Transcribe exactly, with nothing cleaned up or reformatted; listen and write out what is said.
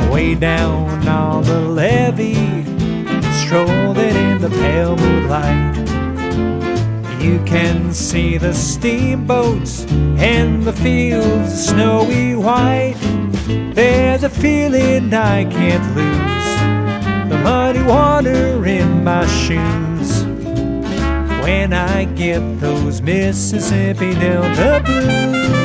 Way down on the levee, strolling in the pale moonlight, you can see the steamboats and the fields snowy white. There's a feeling I can't lose, the muddy water in my shoes, when I get those Mississippi Delta blues.